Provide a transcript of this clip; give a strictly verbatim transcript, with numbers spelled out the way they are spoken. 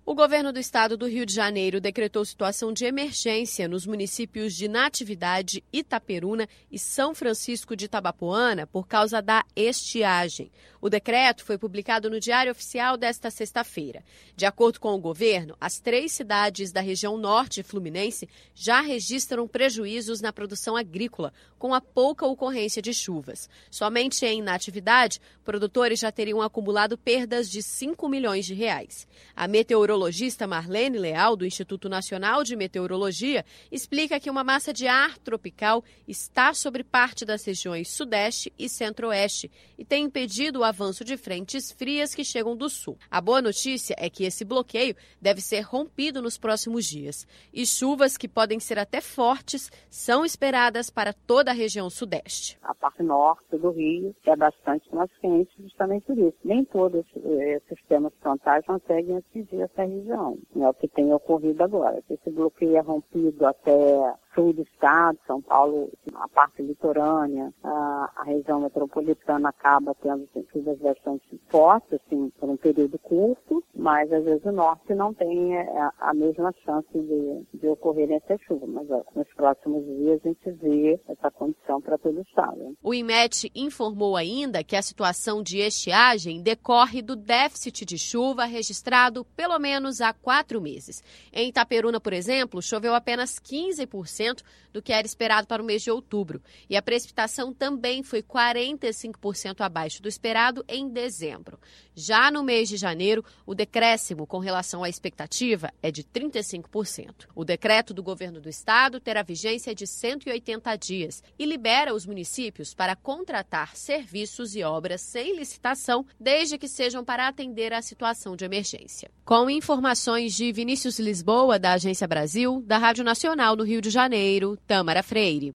O governo do estado do Rio de Janeiro decretou situação de emergência nos municípios de Natividade, Itaperuna e São Francisco de Itabapoana por causa da estiagem. O decreto foi publicado no Diário Oficial desta sexta-feira. De acordo com o governo, as três cidades da região norte fluminense já registram prejuízos na produção agrícola, com a pouca ocorrência de chuvas. Somente em Natividade, produtores já teriam acumulado perdas de cinco milhões de reais. A meteorologista A meteorologista Marlene Leal, do Instituto Nacional de Meteorologia, explica que uma massa de ar tropical está sobre parte das regiões Sudeste e Centro-Oeste e tem impedido o avanço de frentes frias que chegam do Sul. A boa notícia é que esse bloqueio deve ser rompido nos próximos dias. E chuvas, que podem ser até fortes, são esperadas para toda a região Sudeste. A parte norte do Rio é bastante mais quente, justamente por isso. Nem todos os sistemas frontais conseguem atingir essa região. É o que tem ocorrido agora. Esse bloqueio é rompido até sul do estado, São Paulo, a parte litorânea, a, a região metropolitana acaba tendo chuvas bastante fortes, assim, por um período curto, mas às vezes o norte não tem a, a mesma chance de, de ocorrerem essas chuvas. Mas ó, nos próximos dias a gente vê essa condição para todo o estado. O INMET informou ainda que a situação de estiagem decorre do déficit de chuva registrado pelo menos há quatro meses. Em Itaperuna, por exemplo, choveu apenas quinze por cento do que era esperado para o mês de outubro. E a precipitação também foi quarenta e cinco por cento abaixo do esperado em dezembro. Já no mês de janeiro, o decréscimo com relação à expectativa é de trinta e cinco por cento. O decreto do governo do estado terá vigência de cento e oitenta dias e libera os municípios para contratar serviços e obras sem licitação, desde que sejam para atender à situação de emergência. Com informações de Vinícius Lisboa, da Agência Brasil, da Rádio Nacional no Rio de Janeiro, Tâmara Freire.